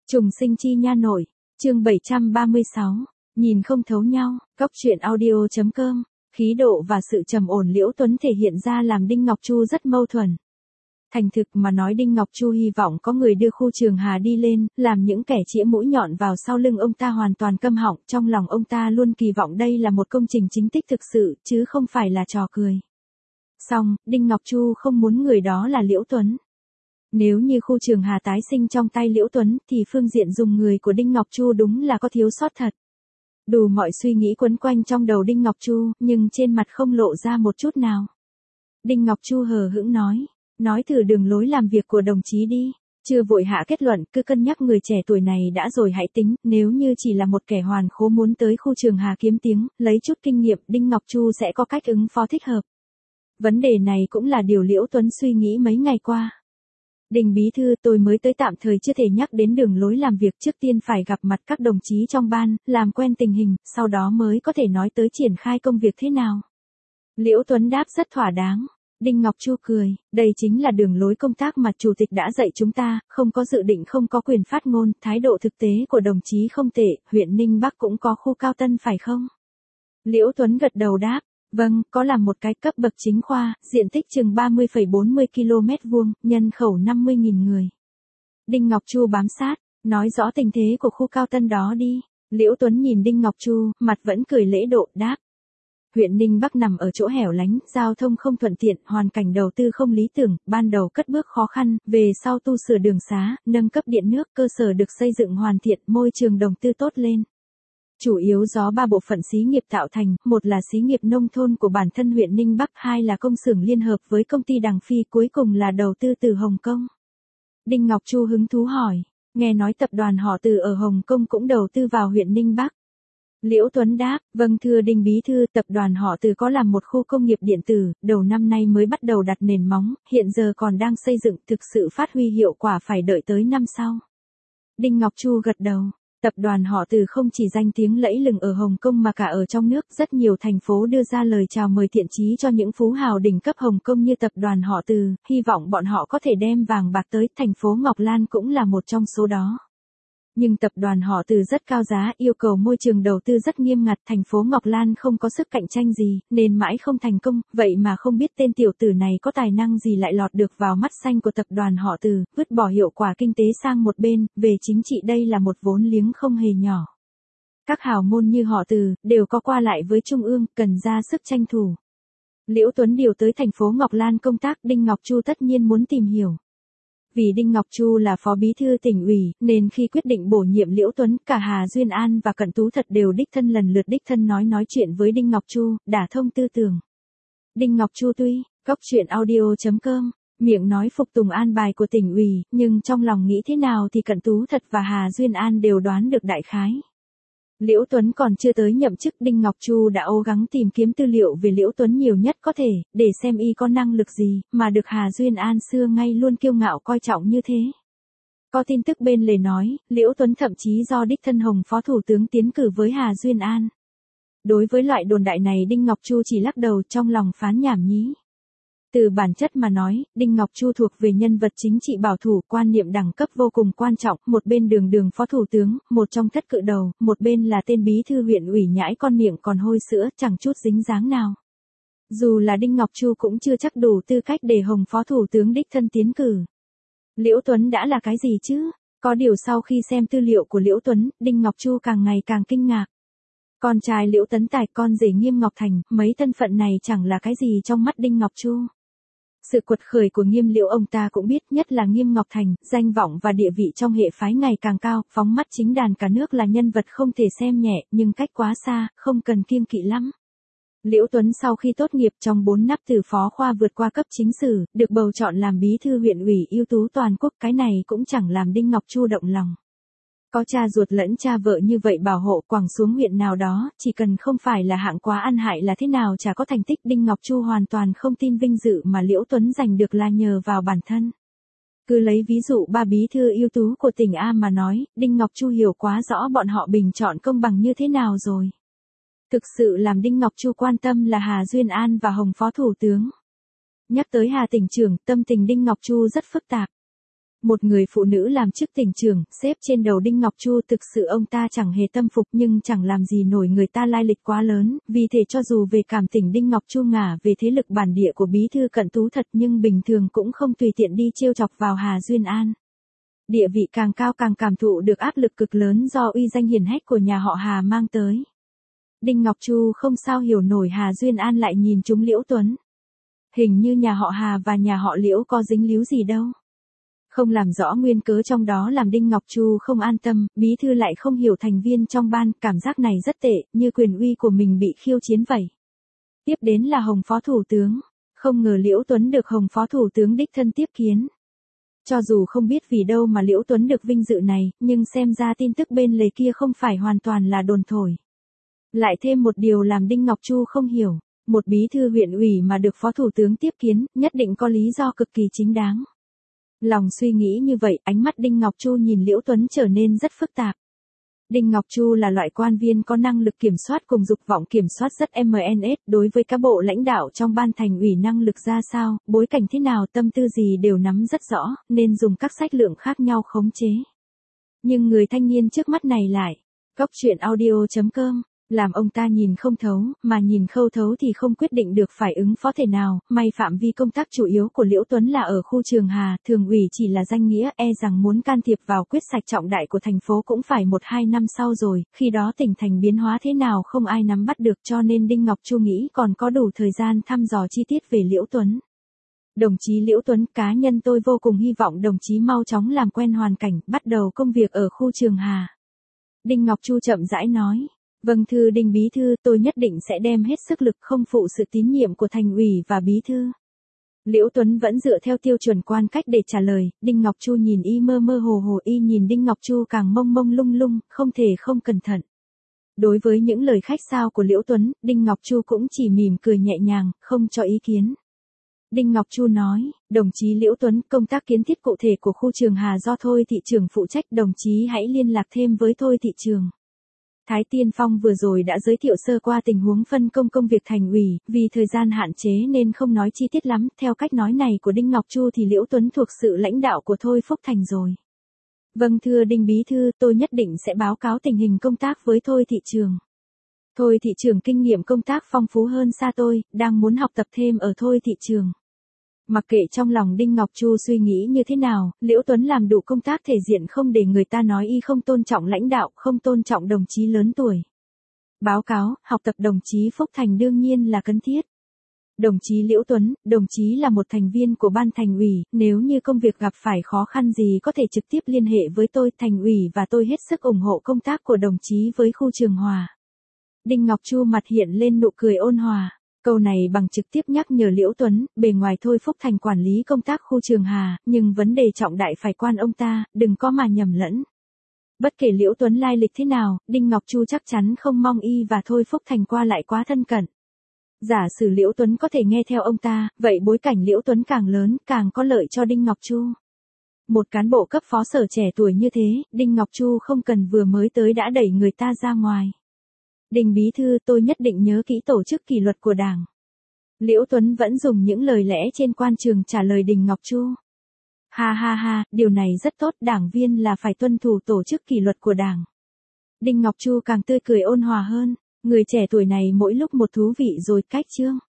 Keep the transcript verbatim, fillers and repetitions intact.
Trùng sinh chi nha nội, chương bảy trăm ba mươi sáu, nhìn không thấu nhau, góc truyện audio.com, khí độ và sự trầm ổn Liễu Tuấn thể hiện ra làm Đinh Ngọc Chu rất mâu thuẫn. Thành thực mà nói Đinh Ngọc Chu hy vọng có người đưa khu Trường Hà đi lên, làm những kẻ chĩa mũi nhọn vào sau lưng ông ta hoàn toàn câm họng, trong lòng ông ta luôn kỳ vọng đây là một công trình chính tích thực sự, chứ không phải là trò cười. Song, Đinh Ngọc Chu không muốn người đó là Liễu Tuấn. Nếu như khu Trường Hà tái sinh trong tay Liễu Tuấn thì phương diện dùng người của Đinh Ngọc Chu đúng là có thiếu sót thật. Đủ mọi suy nghĩ quấn quanh trong đầu Đinh Ngọc Chu, nhưng trên mặt không lộ ra một chút nào. Đinh Ngọc Chu hờ hững nói, nói thử đường lối làm việc của đồng chí đi, chưa vội hạ kết luận, cứ cân nhắc người trẻ tuổi này đã rồi hãy tính, nếu như chỉ là một kẻ hoàn khố muốn tới khu Trường Hà kiếm tiếng, lấy chút kinh nghiệm, Đinh Ngọc Chu sẽ có cách ứng phó thích hợp. Vấn đề này cũng là điều Liễu Tuấn suy nghĩ mấy ngày qua. Đinh bí thư, tôi mới tới tạm thời chưa thể nhắc đến đường lối làm việc, trước tiên phải gặp mặt các đồng chí trong ban, làm quen tình hình, sau đó mới có thể nói tới triển khai công việc thế nào. Liễu Tuấn đáp rất thỏa đáng. Đinh Ngọc Chu cười, đây chính là đường lối công tác mà chủ tịch đã dạy chúng ta, không có dự định không có quyền phát ngôn, thái độ thực tế của đồng chí không tệ, huyện Ninh Bắc cũng có khu Cao Tân phải không? Liễu Tuấn gật đầu đáp. Vâng, có làm một cái cấp bậc chính khoa, diện tích chừng ba mươi phẩy bốn mươi ki lô mét vuông, nhân khẩu năm mươi nghìn người. Đinh Ngọc Chu bám sát, nói rõ tình thế của khu Cao Tân đó đi. Liễu Tuấn nhìn Đinh Ngọc Chu, mặt vẫn cười lễ độ, đáp. Huyện Ninh Bắc nằm ở chỗ hẻo lánh, giao thông không thuận tiện, hoàn cảnh đầu tư không lý tưởng, ban đầu cất bước khó khăn, về sau tu sửa đường xá, nâng cấp điện nước, cơ sở được xây dựng hoàn thiện, môi trường đầu tư tốt lên. Chủ yếu do ba bộ phận xí nghiệp tạo thành, một là xí nghiệp nông thôn của bản thân huyện Ninh Bắc, hai là công xưởng liên hợp với công ty Đằng Phi, cuối cùng là đầu tư từ Hồng Kông. Đinh Ngọc Chu hứng thú hỏi, nghe nói tập đoàn họ Từ ở Hồng Kông cũng đầu tư vào huyện Ninh Bắc. Liễu Tuấn đáp, vâng thưa Đinh bí thư, tập đoàn họ Từ có làm một khu công nghiệp điện tử, đầu năm nay mới bắt đầu đặt nền móng, hiện giờ còn đang xây dựng, thực sự phát huy hiệu quả phải đợi tới năm sau. Đinh Ngọc Chu gật đầu. Tập đoàn họ Từ không chỉ danh tiếng lẫy lừng ở Hồng Kông mà cả ở trong nước, rất nhiều thành phố đưa ra lời chào mời thiện chí cho những phú hào đỉnh cấp Hồng Kông như tập đoàn họ Từ, hy vọng bọn họ có thể đem vàng bạc tới, thành phố Ngọc Lan cũng là một trong số đó. Nhưng tập đoàn họ Từ rất cao giá, yêu cầu môi trường đầu tư rất nghiêm ngặt, thành phố Ngọc Lan không có sức cạnh tranh gì, nên mãi không thành công, vậy mà không biết tên tiểu tử này có tài năng gì lại lọt được vào mắt xanh của tập đoàn họ Từ, vứt bỏ hiệu quả kinh tế sang một bên, về chính trị đây là một vốn liếng không hề nhỏ. Các hào môn như họ Từ, đều có qua lại với Trung ương, cần ra sức tranh thủ. Liễu Tuấn điều tới thành phố Ngọc Lan công tác, Đinh Ngọc Chu tất nhiên muốn tìm hiểu. Vì Đinh Ngọc Chu là phó bí thư tỉnh ủy, nên khi quyết định bổ nhiệm Liễu Tuấn, cả Hà Duyên An và Cận Tú Thật đều đích thân lần lượt đích thân nói nói chuyện với Đinh Ngọc Chu, đả thông tư tưởng. Đinh Ngọc Chu tuy, góc truyện audio.com, miệng nói phục tùng an bài của tỉnh ủy, nhưng trong lòng nghĩ thế nào thì Cận Tú Thật và Hà Duyên An đều đoán được đại khái. Liễu Tuấn còn chưa tới nhậm chức, Đinh Ngọc Chu đã cố gắng tìm kiếm tư liệu về Liễu Tuấn nhiều nhất có thể, để xem y có năng lực gì, mà được Hà Duyên An xưa ngay luôn kiêu ngạo coi trọng như thế. Có tin tức bên lề nói, Liễu Tuấn thậm chí do đích thân Hồng Phó Thủ tướng tiến cử với Hà Duyên An. Đối với loại đồn đại này Đinh Ngọc Chu chỉ lắc đầu, trong lòng phán nhảm nhí. Từ bản chất mà nói, Đinh Ngọc Chu thuộc về nhân vật chính trị bảo thủ, quan niệm đẳng cấp vô cùng quan trọng, một bên đường đường phó thủ tướng, một trong thất cự đầu, một bên là tên bí thư huyện ủy nhãi con miệng còn hôi sữa, chẳng chút dính dáng nào. Dù là Đinh Ngọc Chu cũng chưa chắc đủ tư cách để Hồng phó thủ tướng đích thân tiến cử. Liễu Tuấn đã là cái gì chứ? Có điều sau khi xem tư liệu của Liễu Tuấn, Đinh Ngọc Chu càng ngày càng kinh ngạc. Con trai Liễu Tấn Tài, con rể Nghiêm Ngọc Thành, mấy thân phận này chẳng là cái gì trong mắt Đinh Ngọc Chu. Sự quật khởi của Nghiêm Liễu ông ta cũng biết, nhất là Nghiêm Ngọc Thành, danh vọng và địa vị trong hệ phái ngày càng cao, phóng mắt chính đàn cả nước là nhân vật không thể xem nhẹ, nhưng cách quá xa, không cần kiêng kỵ lắm. Liễu Tuấn sau khi tốt nghiệp trong bốn năm từ phó khoa vượt qua cấp chính sử, được bầu chọn làm bí thư huyện ủy ưu tú toàn quốc, cái này cũng chẳng làm Đinh Ngọc Chu động lòng. Có cha ruột lẫn cha vợ như vậy bảo hộ, quẳng xuống huyện nào đó, chỉ cần không phải là hạng quá ăn hại là thế nào chả có thành tích. Đinh Ngọc Chu hoàn toàn không tin vinh dự mà Liễu Tuấn giành được là nhờ vào bản thân. Cứ lấy ví dụ ba bí thư ưu tú của tỉnh A mà nói, Đinh Ngọc Chu hiểu quá rõ bọn họ bình chọn công bằng như thế nào rồi. Thực sự làm Đinh Ngọc Chu quan tâm là Hà Duyên An và Hồng Phó Thủ tướng. Nhắc tới Hà tỉnh trưởng, tâm tình Đinh Ngọc Chu rất phức tạp. Một người phụ nữ làm chức tỉnh trưởng, xếp trên đầu Đinh Ngọc Chu, thực sự ông ta chẳng hề tâm phục nhưng chẳng làm gì nổi người ta lai lịch quá lớn, vì thế cho dù về cảm tình Đinh Ngọc Chu ngả về thế lực bản địa của bí thư Cận Tú thật nhưng bình thường cũng không tùy tiện đi trêu chọc vào Hà Duyên An. Địa vị càng cao càng cảm thụ được áp lực cực lớn do uy danh hiển hách của nhà họ Hà mang tới. Đinh Ngọc Chu không sao hiểu nổi Hà Duyên An lại nhìn trúng Liễu Tuấn. Hình như nhà họ Hà và nhà họ Liễu có dính líu gì đâu. Không làm rõ nguyên cớ trong đó làm Đinh Ngọc Chu không an tâm, bí thư lại không hiểu thành viên trong ban, cảm giác này rất tệ, như quyền uy của mình bị khiêu chiến vậy. Tiếp đến là Hồng Phó Thủ tướng, không ngờ Liễu Tuấn được Hồng Phó Thủ tướng đích thân tiếp kiến. Cho dù không biết vì đâu mà Liễu Tuấn được vinh dự này, nhưng xem ra tin tức bên lề kia không phải hoàn toàn là đồn thổi. Lại thêm một điều làm Đinh Ngọc Chu không hiểu, một bí thư huyện ủy mà được Phó Thủ tướng tiếp kiến, nhất định có lý do cực kỳ chính đáng. Lòng suy nghĩ như vậy, ánh mắt Đinh Ngọc Chu nhìn Liễu Tuấn trở nên rất phức tạp. Đinh Ngọc Chu là loại quan viên có năng lực kiểm soát cùng dục vọng kiểm soát rất em en ét, đối với các bộ lãnh đạo trong ban thành ủy năng lực ra sao, bối cảnh thế nào, tâm tư gì đều nắm rất rõ, nên dùng các sách lượng khác nhau khống chế. Nhưng người thanh niên trước mắt này lại, Cóc truyện audio chấm com, làm ông ta nhìn không thấu, mà nhìn khâu thấu thì không quyết định được phải ứng phó thể nào, may phạm vi công tác chủ yếu của Liễu Tuấn là ở khu Trường Hà, thường ủy chỉ là danh nghĩa, e rằng muốn can thiệp vào quyết sạch trọng đại của thành phố cũng phải một hai năm sau rồi, khi đó tỉnh thành biến hóa thế nào không ai nắm bắt được, cho nên Đinh Ngọc Chu nghĩ còn có đủ thời gian thăm dò chi tiết về Liễu Tuấn. Đồng chí Liễu Tuấn, cá nhân tôi vô cùng hy vọng đồng chí mau chóng làm quen hoàn cảnh, bắt đầu công việc ở khu Trường Hà. Đinh Ngọc Chu chậm rãi nói. Vâng thưa Đinh bí thư, tôi nhất định sẽ đem hết sức lực không phụ sự tín nhiệm của thành ủy và bí thư. Liễu Tuấn vẫn dựa theo tiêu chuẩn quan cách để trả lời, Đinh Ngọc Chu nhìn y mơ mơ hồ hồ, y nhìn Đinh Ngọc Chu càng mông mông lung lung, không thể không cẩn thận. Đối với những lời khách sáo của Liễu Tuấn, Đinh Ngọc Chu cũng chỉ mỉm cười nhẹ nhàng, không cho ý kiến. Đinh Ngọc Chu nói, đồng chí Liễu Tuấn, công tác kiến thiết cụ thể của khu Trường Hà do Thôi thị trưởng phụ trách, đồng chí hãy liên lạc thêm với Thôi thị trưởng. Thái Tiên Phong vừa rồi đã giới thiệu sơ qua tình huống phân công công việc thành ủy, vì thời gian hạn chế nên không nói chi tiết lắm, theo cách nói này của Đinh Ngọc Chu thì Liễu Tuấn thuộc sự lãnh đạo của Thôi Phúc Thành rồi. Vâng thưa Đinh bí thư, tôi nhất định sẽ báo cáo tình hình công tác với Thôi thị trưởng. Thôi thị trưởng kinh nghiệm công tác phong phú hơn xa tôi, đang muốn học tập thêm ở Thôi thị trưởng. Mặc kệ trong lòng Đinh Ngọc Chu suy nghĩ như thế nào, Liễu Tuấn làm đủ công tác thể diện không để người ta nói y không tôn trọng lãnh đạo, không tôn trọng đồng chí lớn tuổi. Báo cáo, học tập đồng chí Phúc Thành đương nhiên là cần thiết. Đồng chí Liễu Tuấn, đồng chí là một thành viên của ban thành ủy, nếu như công việc gặp phải khó khăn gì có thể trực tiếp liên hệ với tôi, thành ủy và tôi hết sức ủng hộ công tác của đồng chí với khu Trường Hòa. Đinh Ngọc Chu mặt hiện lên nụ cười ôn hòa. Câu này bằng trực tiếp nhắc nhở Liễu Tuấn, bề ngoài Thôi Phúc Thành quản lý công tác khu Trường Hà, nhưng vấn đề trọng đại phải quan ông ta, đừng có mà nhầm lẫn. Bất kể Liễu Tuấn lai lịch thế nào, Đinh Ngọc Chu chắc chắn không mong y và Thôi Phúc Thành qua lại quá thân cận. Giả sử Liễu Tuấn có thể nghe theo ông ta, vậy bối cảnh Liễu Tuấn càng lớn, càng có lợi cho Đinh Ngọc Chu. Một cán bộ cấp phó sở trẻ tuổi như thế, Đinh Ngọc Chu không cần vừa mới tới đã đẩy người ta ra ngoài. Đinh bí thư, tôi nhất định nhớ kỹ tổ chức kỷ luật của Đảng. Liễu Tuấn vẫn dùng những lời lẽ trên quan trường trả lời Đinh Ngọc Chu. Ha ha ha, điều này rất tốt, đảng viên là phải tuân thủ tổ chức kỷ luật của Đảng. Đinh Ngọc Chu càng tươi cười ôn hòa hơn, người trẻ tuổi này mỗi lúc một thú vị rồi, cách chương.